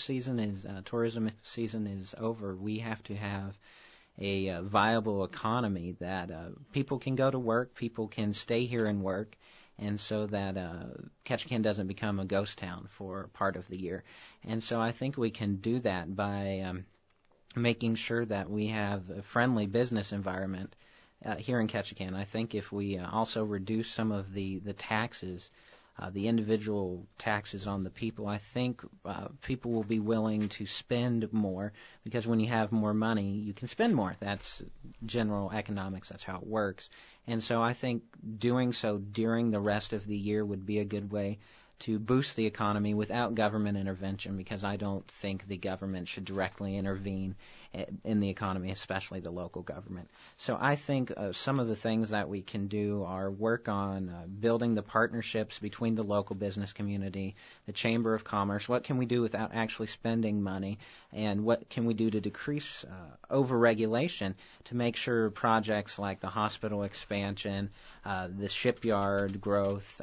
tourism season is over, we have to have a viable economy that people can go to work, people can stay here and work, and so that Ketchikan doesn't become a ghost town for part of the year. And so I think we can do that by making sure that we have a friendly business environment here in Ketchikan. I think if we also reduce some of the taxes, the individual taxes on the people, I think people will be willing to spend more, because when you have more money, you can spend more. That's general economics. That's how it works. And so I think doing so during the rest of the year would be a good way to boost the economy without government intervention, because I don't think the government should directly intervene in the economy, especially the local government. So I think some of the things that we can do are work on building the partnerships between the local business community, the Chamber of Commerce. What can we do without actually spending money? And what can we do to decrease overregulation to make sure projects like the hospital expansion, the shipyard growth,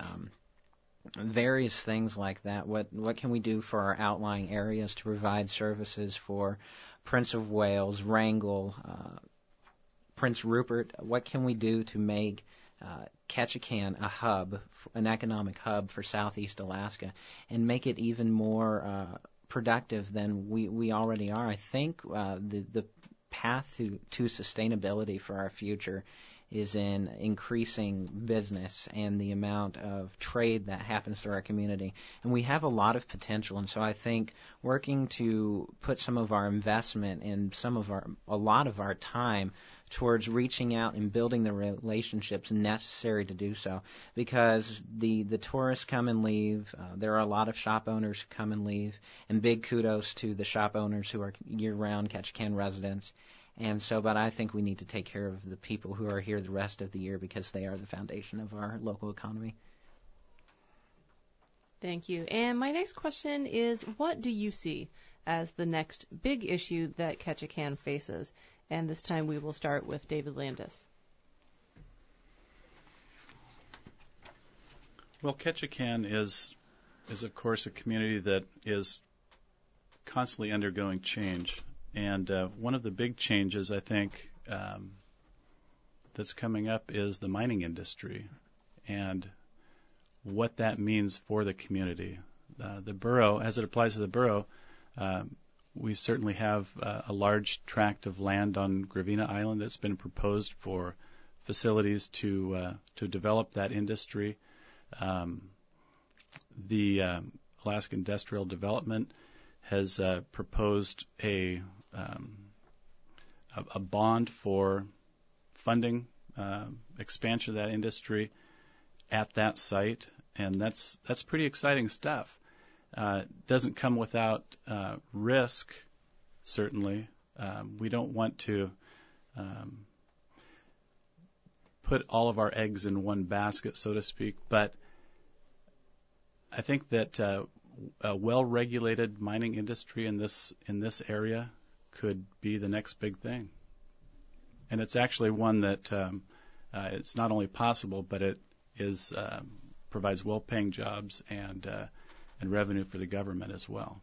various things like that. What can we do for our outlying areas to provide services for Prince of Wales, Wrangell, Prince Rupert? What can we do to make Ketchikan a hub, an economic hub for Southeast Alaska, and make it even more productive than we already are? I think the path to sustainability for our future is in increasing business and the amount of trade that happens through our community. And we have a lot of potential, and so I think working to put some of our investment and a lot of our time towards reaching out and building the relationships necessary to do so, because the tourists come and leave. There are a lot of shop owners who come and leave, and big kudos to the shop owners who are year-round Ketchikan residents. And so, but I think we need to take care of the people who are here the rest of the year, because they are the foundation of our local economy. Thank you. And my next question is, what do you see as the next big issue that Ketchikan faces? And this time we will start with David Landis. Well, Ketchikan is of course a community that is constantly undergoing change. And one of the big changes, I think, that's coming up is the mining industry and what that means for the community. The borough, as it applies to the borough, we certainly have a large tract of land on Gravina Island that's been proposed for facilities to develop that industry. The Alaska Industrial Development has proposed a bond for funding expansion of that industry at that site, and that's pretty exciting stuff. Doesn't come without risk, certainly. We don't want to put all of our eggs in one basket, so to speak, but I think that a well-regulated mining industry in this area could be the next big thing. And it's actually one that it's not only possible, but it is provides well-paying jobs and revenue for the government as well.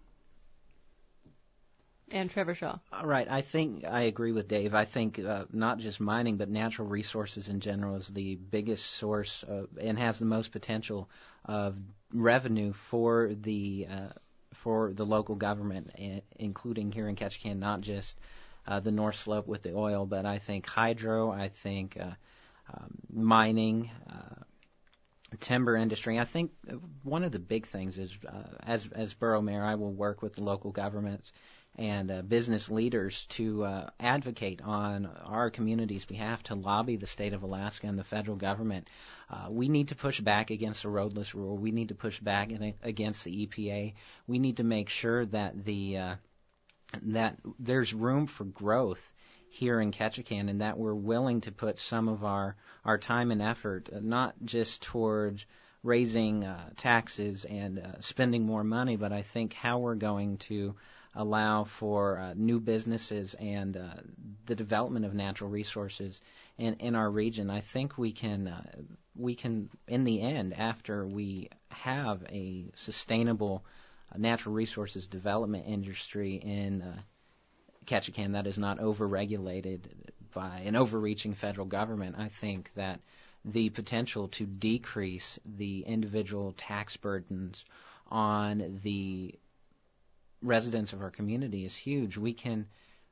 And Trevor Shaw. All right. I think I agree with Dave. I think not just mining, but natural resources in general is the biggest source and has the most potential of revenue for the local government, including here in Ketchikan, not just the North Slope with the oil, but I think hydro, I think mining, timber industry. I think one of the big things is, as borough mayor, I will work with the local governments and business leaders to advocate on our community's behalf, to lobby the state of Alaska and the federal government. We need to push back against the roadless rule. We need to push back against the EPA. We need to make sure that that there's room for growth here in Ketchikan, and that we're willing to put some of our time and effort not just towards raising taxes and spending more money, but I think how we're going to allow for new businesses and the development of natural resources in our region. I think we can, in the end, after we have a sustainable natural resources development industry in Ketchikan that is not overregulated by an overreaching federal government, I think that the potential to decrease the individual tax burdens on the residents of our community is huge. We can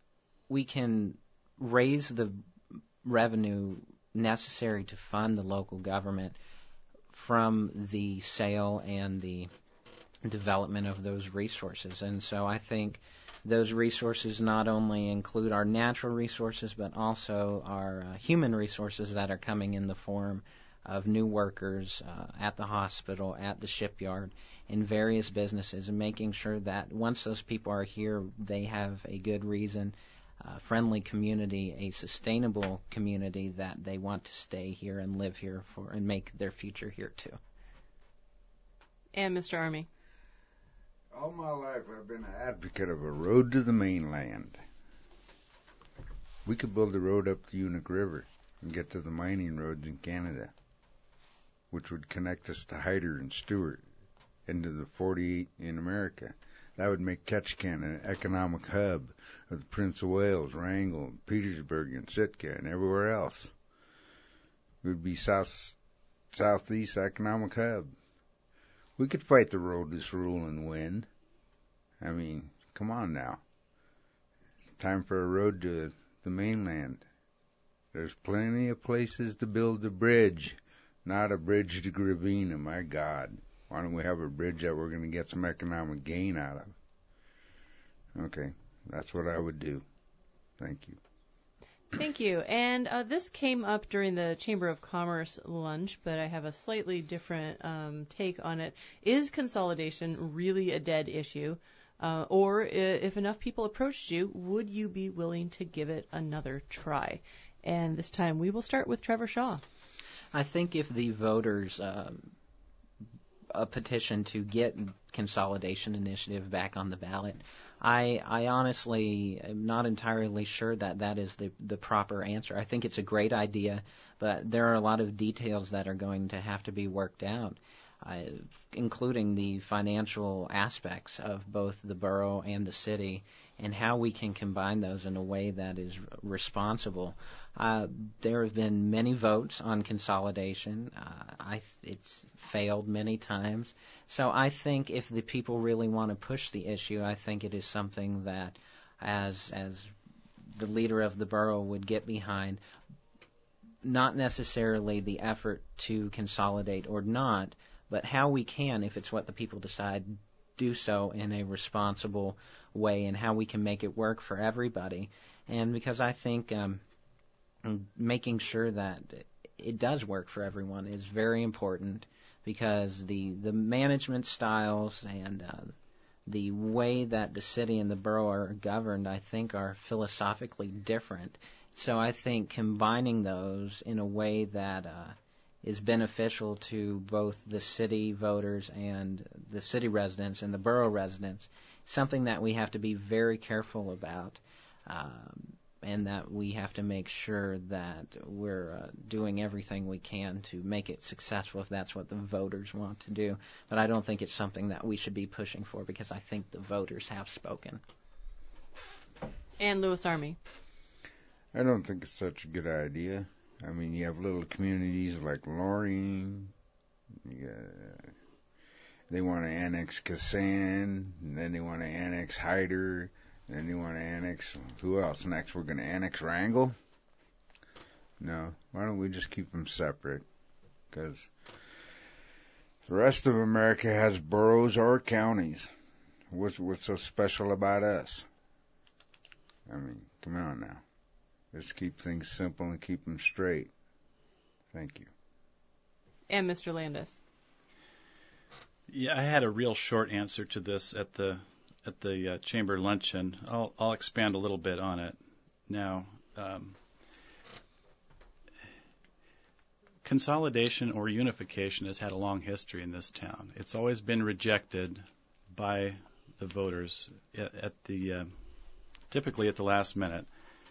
raise the revenue necessary to fund the local government from the sale and the development of those resources. And so I think those resources not only include our natural resources, but also our human resources that are coming in the form of new workers at the hospital, at the shipyard, in various businesses, and making sure that once those people are here, they have a good reason, friendly community, a sustainable community that they want to stay here and live here for and make their future here too. And Mr. Army. All my life I've been an advocate of a road to the mainland. We could build a road up the Unic River and get to the mining roads in Canada, which would connect us to Hyder and Stewart into the 48 in America. That would make Ketchikan an economic hub of the Prince of Wales, Wrangell, Petersburg, and Sitka, and everywhere else. It would be southeast economic hub. We could fight the roadless rule and win. I mean, come on now. It's time for a road to the mainland. There's plenty of places to build a bridge, not a bridge to Gravina, my God. Why don't we have a bridge that we're going to get some economic gain out of? Okay, that's what I would do. Thank you. Thank you. And this came up during the Chamber of Commerce lunch, but I have a slightly different take on it. Is consolidation really a dead issue? Or if enough people approached you, would you be willing to give it another try? And this time we will start with Trevor Shaw. I think if the voters a petition to get consolidation initiative back on the ballot, I honestly am not entirely sure that is the proper answer. I think it's a great idea, but there are a lot of details that are going to have to be worked out, including the financial aspects of both the borough and the city and how we can combine those in a way that is responsible. There have been many votes on consolidation. It's failed many times. So I think if the people really want to push the issue, I think it is something that, as the leader of the borough, would get behind. not necessarily the effort to consolidate or not, but how we can, if it's what the people decide, do so in a responsible way, and how we can make it work for everybody. And because I think making sure that it does work for everyone is very important, because the management styles and the way that the city and the borough are governed, I think, are philosophically different. So I think combining those in a way that is beneficial to both the city voters and the city residents and the borough residents, something that we have to be very careful about, and that we have to make sure that we're doing everything we can to make it successful if that's what the voters want to do. But I don't think it's something that we should be pushing for, because I think the voters have spoken. And Lewis Army. I don't think it's such a good idea. I mean, you have little communities like Loring. They want to annex Kassan, and then they want to annex Hyder, and then they want to annex, who else? Next, we're going to annex Wrangell? No, why don't we just keep them separate? Because the rest of America has boroughs or counties. What's so special about us? I mean, come on now. Let's keep things simple and keep them straight. Thank you. And Mr. Landis. Yeah, I had a real short answer to this at the chamber luncheon. I'll expand a little bit on it now. Consolidation or unification has had a long history in this town. It's always been rejected by the voters at the typically at the last minute.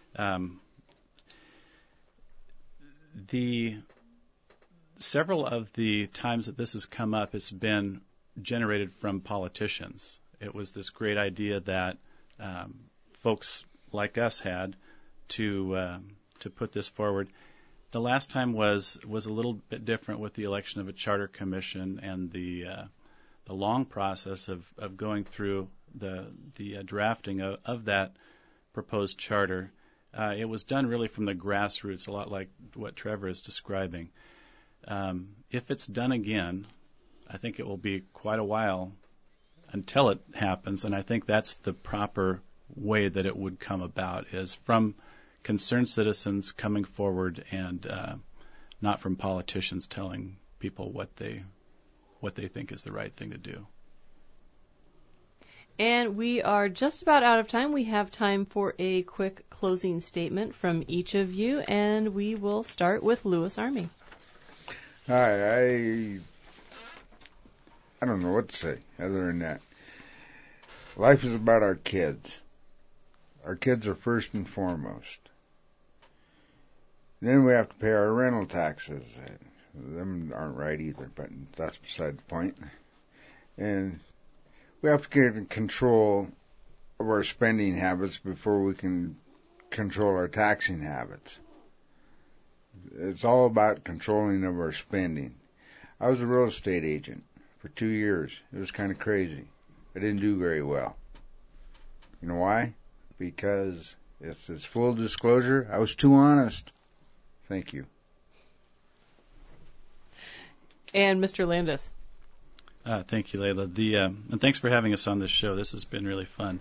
Several of the times that this has come up has been generated from politicians. It was this great idea that folks like us had to put this forward. The last time was a little bit different with the election of a charter commission and the long process of going through the drafting of that proposed charter. It was done really from the grassroots, a lot like what Trevor is describing. If it's done again, I think it will be quite a while until it happens, and I think that's the proper way that it would come about, is from concerned citizens coming forward and not from politicians telling people what they think is the right thing to do. And we are just about out of time. We have time for a quick closing statement from each of you, and we will start with Lewis Army. Hi, I don't know what to say other than that. Life is about our kids. Our kids are first and foremost. Then we have to pay our rental taxes. Them aren't right either, but that's beside the point. And we have to get in control of our spending habits before we can control our taxing habits. It's all about controlling of our spending. I was a real estate agent for 2 years. It was kind of crazy. I didn't do very well. You know why? Because it's full disclosure. I was too honest. Thank you. And Mr. Landis. Thank you, Layla. And thanks for having us on this show. This has been really fun.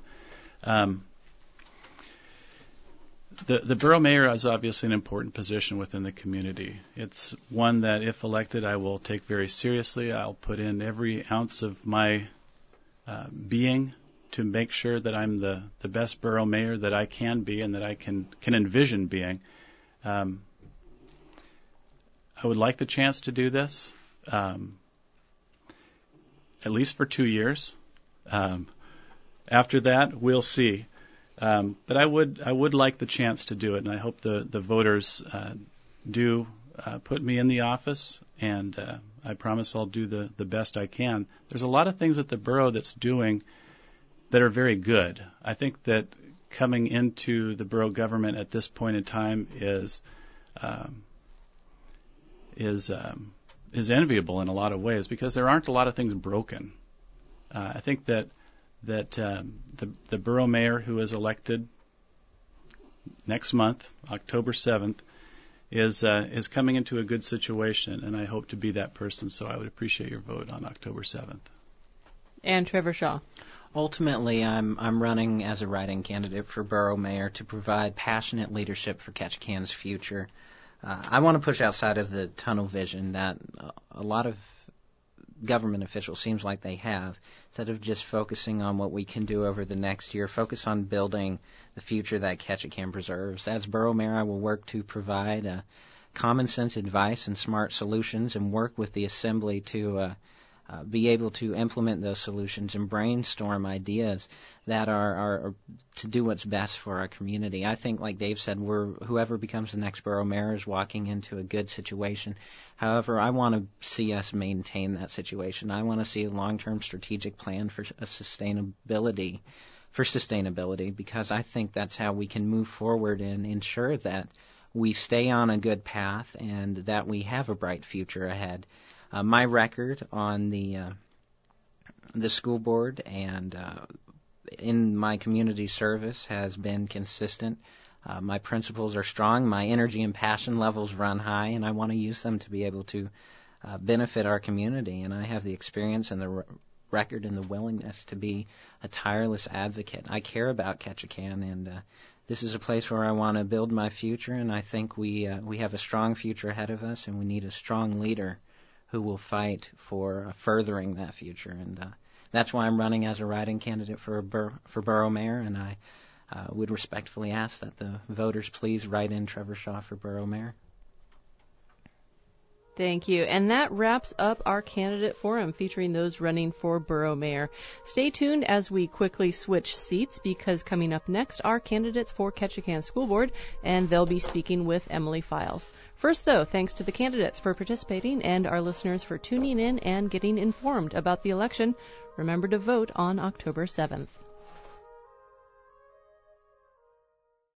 The borough mayor is obviously an important position within the community. It's one that, if elected, I will take very seriously. I'll put in every ounce of my being to make sure that I'm the best borough mayor that I can be and that I can envision being. I would like the chance to do this, at least for 2 years. After that, we'll see. But I would like the chance to do it, and I hope the voters do put me in the office, and I promise I'll do the best I can. There's a lot of things that the borough that's doing that are very good. I think that coming into the borough government at this point in time is enviable in a lot of ways, because there aren't a lot of things broken. I think that the borough mayor who is elected next month, October 7th, is coming into a good situation, and I hope to be that person. So I would appreciate your vote on October 7th. And Trevor Shaw. Ultimately, I'm running as a write-in candidate for borough mayor to provide passionate leadership for Ketchikan's future. I want to push outside of the tunnel vision that a lot of government officials seems like they have. Instead of just focusing on what we can do over the next year, focus on building the future that Ketchikan preserves. As borough mayor, I will work to provide common sense advice and smart solutions, and work with the assembly to be able to implement those solutions and brainstorm ideas that are to do what's best for our community. I think, like Dave said, whoever becomes the next borough mayor is walking into a good situation. However, I want to see us maintain that situation. I want to see a long-term strategic plan for sustainability, because I think that's how we can move forward and ensure that we stay on a good path and that we have a bright future ahead. My record on the school board and in my community service has been consistent. My principles are strong. My energy and passion levels run high, and I want to use them to be able to benefit our community. And I have the experience and the record and the willingness to be a tireless advocate. I care about Ketchikan, and this is a place where I want to build my future, and I think we have a strong future ahead of us, and we need a strong leader who will fight for furthering that future. And that's why I'm running as a write-in candidate for borough mayor, and I would respectfully ask that the voters please write in Trevor Shaw for borough mayor. Thank you. And that wraps up our candidate forum featuring those running for borough mayor. Stay tuned as we quickly switch seats, because coming up next are candidates for Ketchikan School Board, and they'll be speaking with Emily Files. First, though, thanks to the candidates for participating and our listeners for tuning in and getting informed about the election. Remember to vote on October 7th.